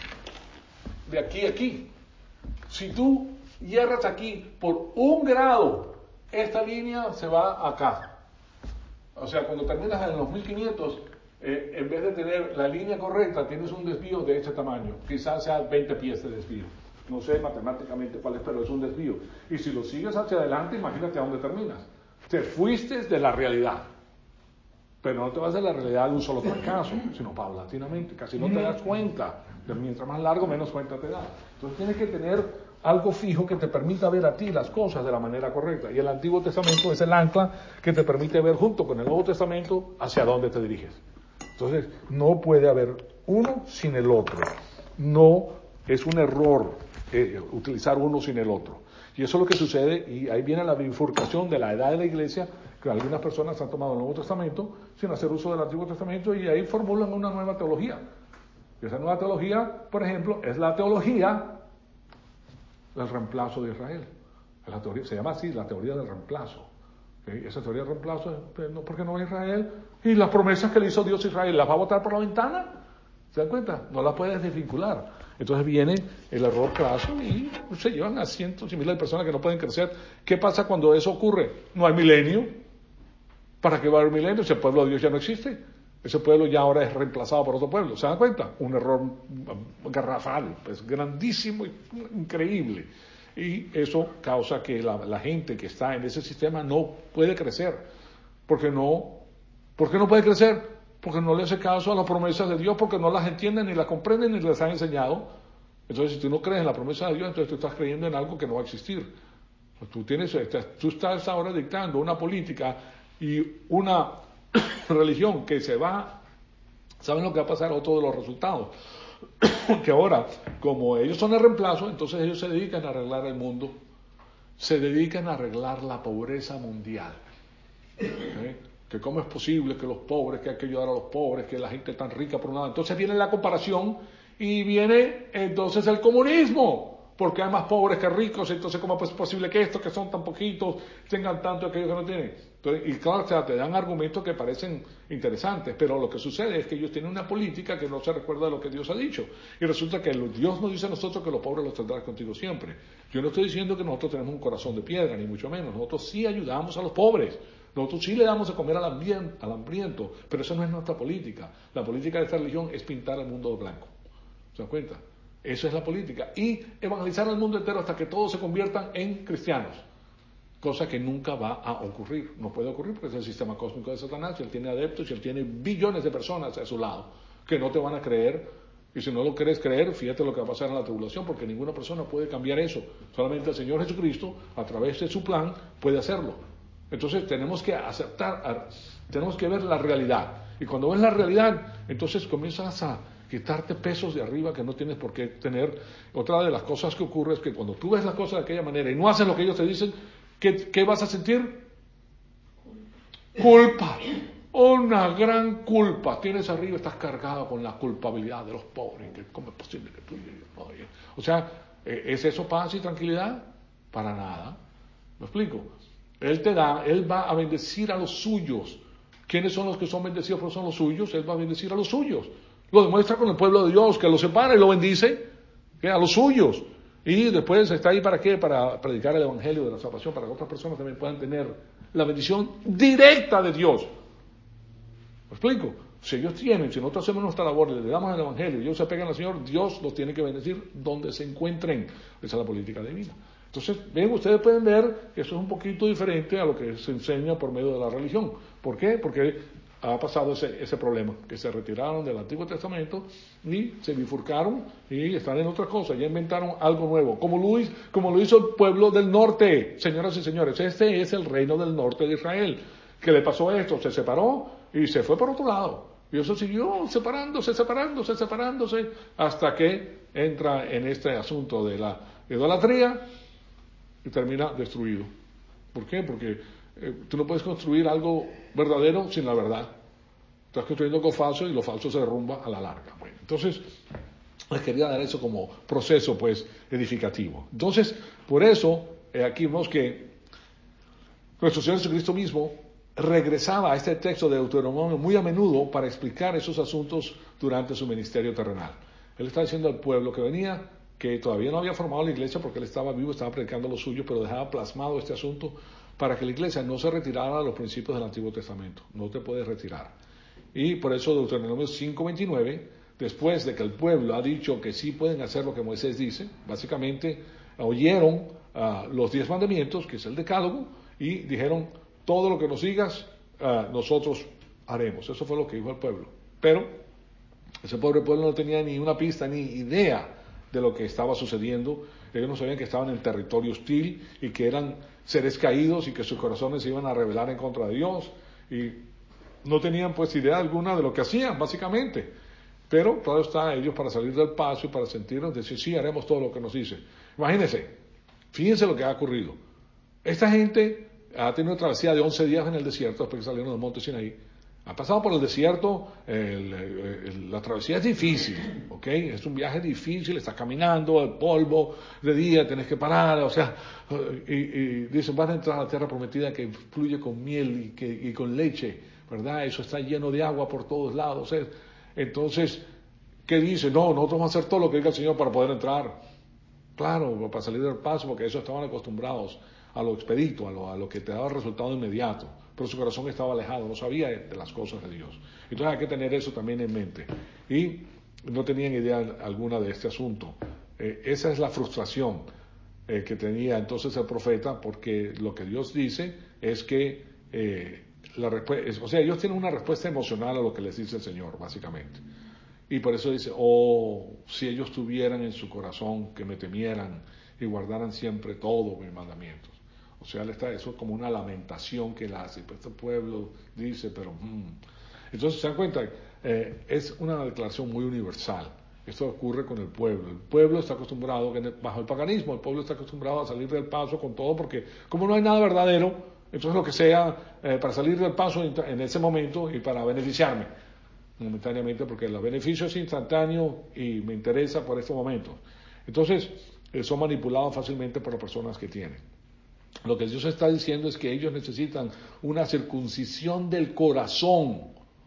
de aquí a aquí. Si tú hierras aquí por 1 grado, esta línea se va acá. O sea, cuando terminas en los 1500, en vez de tener la línea correcta, tienes un desvío de este tamaño. Quizás sea 20 pies de desvío. No sé matemáticamente cuál es, pero es un desvío. Y si lo sigues hacia adelante, imagínate a dónde terminas. Te fuiste de la realidad. pero no te vas a la realidad de un solo fracaso, sino paulatinamente, casi no te das cuenta, mientras más largo, menos cuenta te da. Entonces tienes que tener algo fijo que te permita ver a ti las cosas de la manera correcta, y el Antiguo Testamento es el ancla que te permite ver junto con el Nuevo Testamento hacia dónde te diriges. Entonces no puede haber uno sin el otro, no es un error utilizar uno sin el otro. Y eso es lo que sucede, y ahí viene la bifurcación de la edad de la iglesia, que algunas personas han tomado el Nuevo Testamento sin hacer uso del Antiguo Testamento, y ahí formulan una nueva teología. Y esa nueva teología, por ejemplo, es la teología del reemplazo de Israel. La teoría, se llama así, la teoría del reemplazo. ¿Okay? Esa teoría del reemplazo es porque no es Israel, y las promesas que le hizo Dios a Israel, ¿las va a botar por la ventana? ¿Se dan cuenta? No las puedes desvincular. Entonces viene el error craso y se llevan a cientos y miles de personas que no pueden crecer. ¿Qué pasa cuando eso ocurre? No hay milenio. ¿Para qué va a haber milenio si el pueblo de Dios ya no existe? Ese pueblo ya ahora es reemplazado por otro pueblo. ¿Se dan cuenta? Un error garrafal, pues grandísimo y increíble. Y eso causa que la gente que está en ese sistema no puede crecer. ¿Por qué no puede crecer? Porque no le hace caso a las promesas de Dios, porque no las entienden, ni las comprenden, ni les han enseñado. Entonces, si tú no crees en la promesa de Dios, entonces tú estás creyendo en algo que no va a existir. Tú estás ahora dictando una política y una religión que ¿saben lo que va a pasar? Otro de los resultados. Que ahora, como ellos son el reemplazo, entonces ellos se dedican a arreglar el mundo, se dedican a arreglar la pobreza mundial. ¿Okay? Que cómo es posible que los pobres, que hay que ayudar a los pobres, que la gente tan rica por un lado. Entonces viene la comparación y viene entonces el comunismo, porque hay más pobres que ricos, entonces cómo es posible que estos que son tan poquitos tengan tanto aquellos que no tienen. Entonces, y claro, o sea, te dan argumentos que parecen interesantes, pero lo que sucede es que ellos tienen una política que no se recuerda de lo que Dios ha dicho. Y resulta que Dios nos dice a nosotros que los pobres los tendrás contigo siempre. Yo no estoy diciendo que nosotros tenemos un corazón de piedra, ni mucho menos. Nosotros sí ayudamos a los pobres. Nosotros sí le damos de comer al hambriento, pero eso no es nuestra política. La política de esta religión es pintar el mundo de blanco. ¿Se dan cuenta? Esa es la política. Y evangelizar al mundo entero hasta que todos se conviertan en cristianos. Cosa que nunca va a ocurrir. No puede ocurrir porque es el sistema cósmico de Satanás, y él tiene adeptos y él tiene billones de personas a su lado que no te van a creer. Y si no lo quieres creer, fíjate lo que va a pasar en la tribulación, porque ninguna persona puede cambiar eso. Solamente el Señor Jesucristo, a través de su plan, puede hacerlo. Entonces tenemos que aceptar, tenemos que ver la realidad. Y cuando ves la realidad, entonces comienzas a quitarte pesos de arriba que no tienes por qué tener. Otra de las cosas que ocurre es que cuando tú ves las cosas de aquella manera y no haces lo que ellos te dicen, ¿qué vas a sentir? Culpa. Una gran culpa. Tienes arriba, estás cargado con la culpabilidad de los pobres. ¿Cómo es posible que tú y yo no? O sea, ¿es eso paz y tranquilidad? Para nada. ¿Me explico? Él va a bendecir a los suyos. ¿Quiénes son los que son bendecidos? Porque son los suyos. Él va a bendecir a los suyos. Lo demuestra con el pueblo de Dios, que lo separa y lo bendice, a los suyos. Y después está ahí ¿para qué? Para predicar el evangelio de la salvación, para que otras personas también puedan tener la bendición directa de Dios. ¿Me explico? Si ellos tienen, si nosotros hacemos nuestra labor, le damos el evangelio y ellos se pegan al Señor, Dios los tiene que bendecir donde se encuentren. Esa es la política divina. Entonces, ven, ustedes pueden ver que eso es un poquito diferente a lo que se enseña por medio de la religión. ¿Por qué? Porque ha pasado ese problema, que se retiraron del Antiguo Testamento y se bifurcaron y están en otras cosas, ya inventaron algo nuevo, como lo hizo el pueblo del norte. Señoras y señores, este es el reino del norte de Israel. ¿Qué le pasó a esto? Se separó y se fue por otro lado. Y eso siguió separándose, hasta que entra en este asunto de la idolatría y termina destruido. ¿Por qué? Porque tú no puedes construir algo verdadero sin la verdad. Estás construyendo algo falso y lo falso se derrumba a la larga. Bueno, entonces les quería dar eso como proceso, pues, edificativo. Entonces, por eso, aquí vemos que nuestro Señor Jesucristo mismo regresaba a este texto de Deuteronomio muy a menudo para explicar esos asuntos durante su ministerio terrenal. Él está diciendo al pueblo que venía, que todavía no había formado la iglesia porque él estaba vivo, estaba predicando lo suyo, pero dejaba plasmado este asunto para que la iglesia no se retirara a los principios del Antiguo Testamento. No te puedes retirar. Y por eso Deuteronomio 5:29, después de que el pueblo ha dicho que sí pueden hacer lo que Moisés dice, básicamente oyeron los 10 mandamientos, que es el decálogo, y dijeron, todo lo que nos digas, nosotros haremos. Eso fue lo que dijo el pueblo. Pero ese pobre pueblo no tenía ni una pista, ni idea de lo que estaba sucediendo. Ellos no sabían que estaban en territorio hostil y que eran seres caídos y que sus corazones se iban a rebelar en contra de Dios. Y no tenían pues idea alguna de lo que hacían, básicamente. Pero claro está, ellos para salir del paso y para sentirnos, decir, sí, haremos todo lo que nos dice. Imagínense, fíjense lo que ha ocurrido. Esta gente ha tenido una travesía de 11 días en el desierto, después que salieron del monte Sinaí. Han pasado por el desierto, la travesía es difícil, ¿ok? Es un viaje difícil, estás caminando, el polvo de día, tenés que parar, o sea, y dicen, van a entrar a la tierra prometida que fluye con miel y con leche, ¿verdad? Eso está lleno de agua por todos lados. Entonces, ¿qué dice? No, nosotros vamos a hacer todo lo que diga el Señor para poder entrar. Claro, para salir del paso, porque eso estaban acostumbrados a lo expedito, a lo que te daba resultado inmediato. Pero su corazón estaba alejado, no sabía de las cosas de Dios. Entonces hay que tener eso también en mente. Y no tenían idea alguna de este asunto. Esa es la frustración que tenía entonces el profeta, porque lo que Dios dice es que ellos tienen una respuesta emocional a lo que les dice el Señor, básicamente. Y por eso dice, oh, si ellos tuvieran en su corazón que me temieran y guardaran siempre todos mis mandamientos. O sea, eso es como una lamentación que él hace. Pues este pueblo dice, pero... Entonces, ¿se dan cuenta? Es una declaración muy universal. Esto ocurre con el pueblo. El pueblo está acostumbrado, bajo el paganismo, el pueblo está acostumbrado a salir del paso con todo, porque como no hay nada verdadero, entonces lo que sea para salir del paso en ese momento y para beneficiarme momentáneamente, porque el beneficio es instantáneo y me interesa por este momento. Entonces, son manipulados fácilmente por las personas que tienen. Lo que Dios está diciendo es que ellos necesitan una circuncisión del corazón.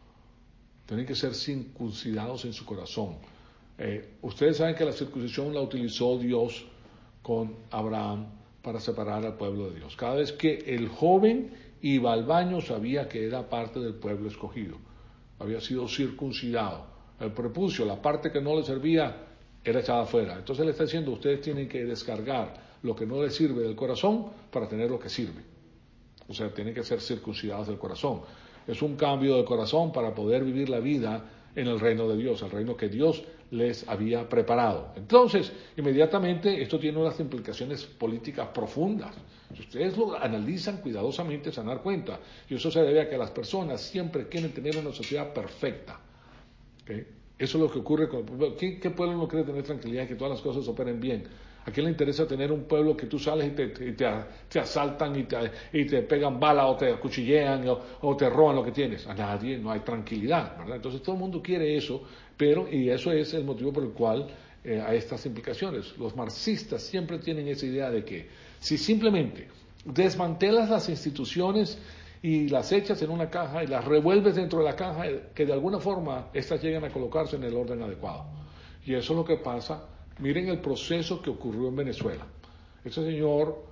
Tienen que ser circuncidados en su corazón. Ustedes saben que la circuncisión la utilizó Dios con Abraham para separar al pueblo de Dios. Cada vez que el joven iba al baño sabía que era parte del pueblo escogido. Había sido circuncidado. El prepucio, la parte que no le servía, era echada afuera. Entonces le está diciendo, ustedes tienen que descargar lo que no les sirve del corazón para tener lo que sirve. O sea, tienen que ser circuncidados del corazón. Es un cambio de corazón para poder vivir la vida en el reino de Dios, el reino que Dios les había preparado. Entonces, inmediatamente esto tiene unas implicaciones políticas profundas. Si ustedes lo analizan cuidadosamente, se van a dar cuenta. Y eso se debe a que las personas siempre quieren tener una sociedad perfecta. ¿Okay? Eso es lo que ocurre con el pueblo. ¿Qué pueblo no quiere tener tranquilidad y que todas las cosas operen bien? ¿A quién le interesa tener un pueblo que tú sales y te asaltan y te pegan bala o te acuchillean o te roban lo que tienes? A nadie, no hay tranquilidad, ¿verdad? Entonces todo el mundo quiere eso, y eso es el motivo por el cual hay estas implicaciones. Los marxistas siempre tienen esa idea de que si simplemente desmantelas las instituciones y las echas en una caja y las revuelves dentro de la caja, que de alguna forma estas llegan a colocarse en el orden adecuado. Y eso es lo que pasa. Miren el proceso que ocurrió en Venezuela. Ese señor,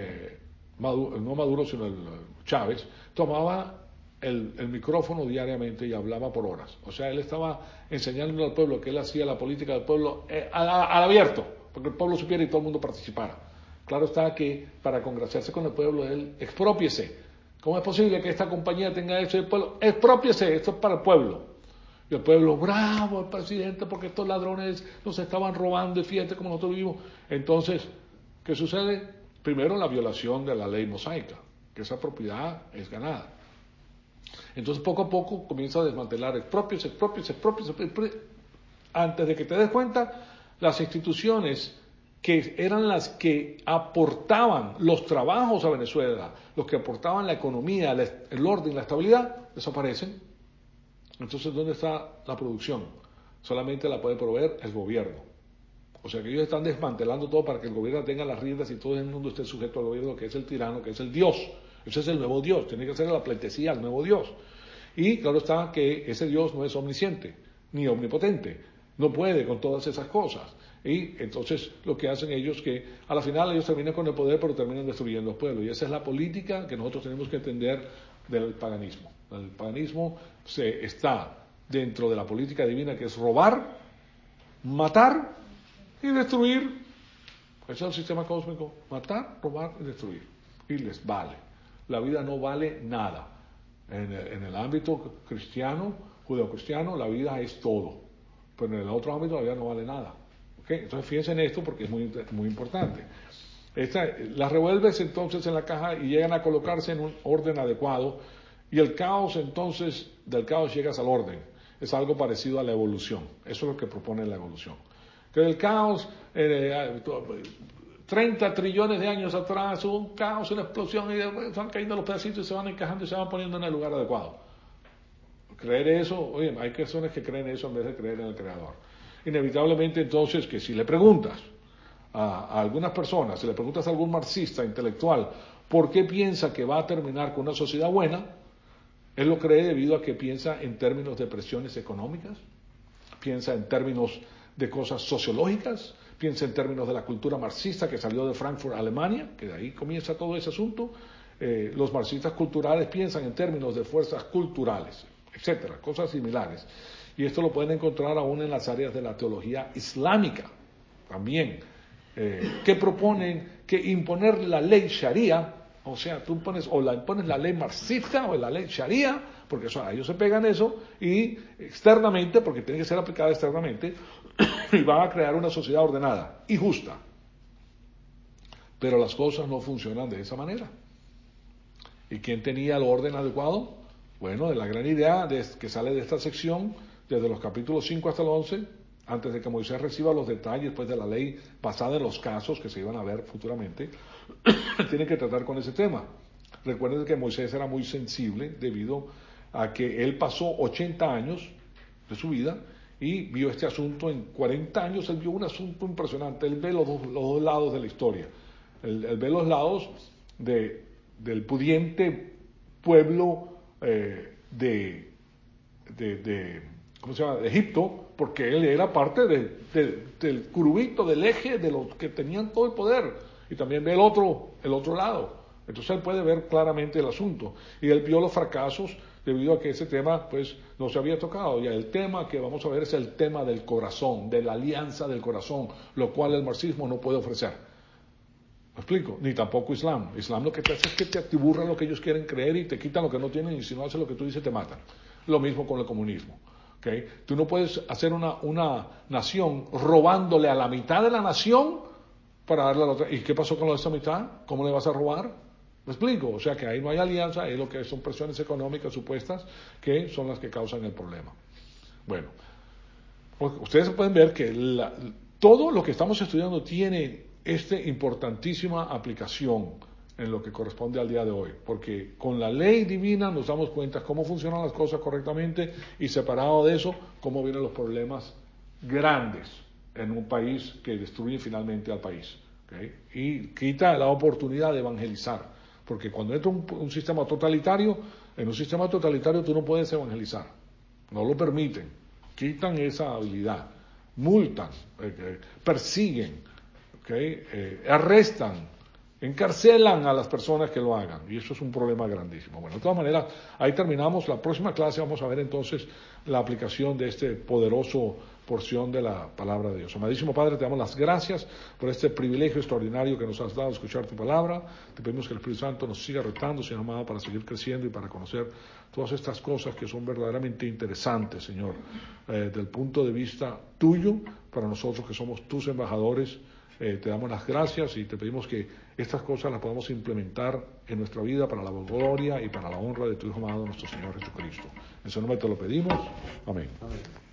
no Maduro, sino el Chávez, tomaba el micrófono diariamente y hablaba por horas. O sea, él estaba enseñando al pueblo que él hacía la política del pueblo al abierto, porque el pueblo supiera y todo el mundo participara. Claro está que para congraciarse con el pueblo, él exprópiese. ¿Cómo es posible que esta compañía tenga eso del pueblo? Exprópiese, esto es para el pueblo. Y el pueblo, bravo, el presidente, porque estos ladrones nos estaban robando y fíjate como nosotros vivimos. Entonces, ¿qué sucede? Primero, la violación de la ley mosaica, que esa propiedad es ganada. Entonces, poco a poco comienza a desmantelar expropios. Antes de que te des cuenta, las instituciones que eran las que aportaban los trabajos a Venezuela, los que aportaban la economía, el orden, la estabilidad, desaparecen. Entonces, ¿dónde está la producción? Solamente la puede proveer el gobierno. O sea que ellos están desmantelando todo para que el gobierno tenga las riendas y todo el mundo esté sujeto al gobierno, que es el tirano, que es el Dios. Ese es el nuevo Dios, tiene que hacer la pleitesía al nuevo Dios. Y claro está que ese Dios no es omnisciente, ni omnipotente, no puede con todas esas cosas. Y entonces lo que hacen ellos que a la final ellos terminan con el poder, pero terminan destruyendo al pueblo. Y esa es la política que nosotros tenemos que entender del paganismo. El paganismo está dentro de la política divina, que es robar, matar y destruir. Ese es el sistema cósmico: matar, robar y destruir. Y les vale. La vida no vale nada. En el ámbito cristiano, judeocristiano, la vida es todo, pero en el otro ámbito la vida no vale nada. ¿Okay? Entonces fíjense en esto porque es muy importante. Las revuelves entonces en la caja y llegan a colocarse en un orden adecuado, y el caos entonces, del caos llegas al orden. Es algo parecido a la evolución. Eso es lo que propone la evolución. Que del caos, 30 trillones de años atrás, hubo un caos, una explosión, y van cayendo los pedacitos y se van encajando y se van poniendo en el lugar adecuado. Creer eso, oye, hay personas que creen eso en vez de creer en el Creador. Inevitablemente entonces que si le preguntas a algunas personas, si le preguntas a algún marxista intelectual por qué piensa que va a terminar con una sociedad buena, él lo cree debido a que piensa en términos de presiones económicas, piensa en términos de cosas sociológicas, piensa en términos de la cultura marxista que salió de Frankfurt, Alemania, que de ahí comienza todo ese asunto. Los marxistas culturales piensan en términos de fuerzas culturales, etcétera, cosas similares. Y esto lo pueden encontrar aún en las áreas de la teología islámica también, que proponen que imponer la ley sharia, o sea, tú impones la ley marxista o la ley sharia, porque ellos se pegan eso, y externamente, porque tiene que ser aplicada externamente, y van a crear una sociedad ordenada y justa. Pero las cosas no funcionan de esa manera. ¿Y quién tenía el orden adecuado? Bueno, de la gran idea que sale de esta sección, desde los capítulos 5 hasta el 11, antes de que Moisés reciba los detalles pues, de la ley basada en los casos que se iban a ver futuramente, tiene que tratar con ese tema. Recuerden que Moisés era muy sensible debido a que él pasó 80 años de su vida y vio este asunto en 40 años. Él vio un asunto impresionante. Él ve los dos lados de la historia. Él ve los lados del pudiente pueblo ¿cómo se llama?, de Egipto, porque él era parte del curubito, del eje de los que tenían todo el poder, y también ve el otro lado. Entonces él puede ver claramente el asunto, y él vio los fracasos debido a que ese tema pues no se había tocado. Y el tema que vamos a ver es el tema del corazón, de la alianza del corazón, lo cual el marxismo no puede ofrecer. ¿Me explico? Ni tampoco Islam. Islam lo que te hace es que te atiburran lo que ellos quieren creer y te quitan lo que no tienen, y si no haces lo que tú dices te matan. Lo mismo con el comunismo. ¿Okay? Tú no puedes hacer una nación robándole a la mitad de la nación para darle a la otra. ¿Y qué pasó con esa mitad? ¿Cómo le vas a robar? ¿Me explico? O sea que ahí no hay alianza, ahí lo que son presiones económicas supuestas que son las que causan el problema. Bueno, pues ustedes pueden ver que todo lo que estamos estudiando tiene esta importantísima aplicación en lo que corresponde al día de hoy, porque con la ley divina nos damos cuenta cómo funcionan las cosas correctamente, y separado de eso, cómo vienen los problemas grandes en un país que destruye finalmente al país, ¿okay? Y quita la oportunidad de evangelizar, porque cuando entra un sistema totalitario, en un sistema totalitario tú no puedes evangelizar, no lo permiten, quitan esa habilidad, multan, persiguen, arrestan, encarcelan a las personas que lo hagan, y eso es un problema grandísimo. Bueno, de todas maneras, ahí terminamos. La próxima clase vamos a ver entonces la aplicación de este poderoso porción de la palabra de Dios. Amadísimo Padre, te damos las gracias por este privilegio extraordinario que nos has dado de escuchar tu palabra. Te pedimos que el Espíritu Santo nos siga retando, Señor amado, para seguir creciendo y para conocer todas estas cosas que son verdaderamente interesantes, Señor, del punto de vista tuyo, para nosotros que somos tus embajadores. Te damos las gracias y te pedimos que estas cosas las podamos implementar en nuestra vida para la gloria y para la honra de tu Hijo amado, nuestro Señor Jesucristo. En su nombre te lo pedimos. Amén. Amén.